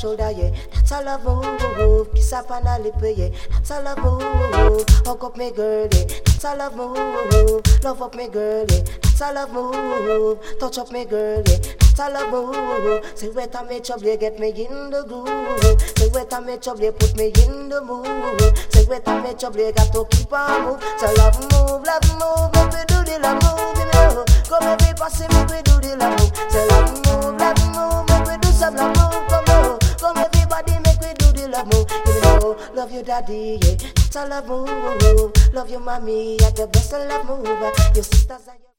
shoulder, yeah. That's a love move. Kiss up on her lip, yeah. That's a love move. Hug up me girl, yeah. That's a love move. Love up me girl, yeah. That's a love move. Touch up me girl, yeah. That's a love move. Say wet and me trouble, get me in the groove. Say wet and me trouble, put me in the mood. Say wet and me trouble, got to keep on move. So love move, make we do the love move, you know. Come every passing, make we do the love move. Say love move, make we do some love move. Come everybody, make we do the love move. You know, love your daddy, yeah. That's a love move. Love your mommy, at the best love move. Your sisters are your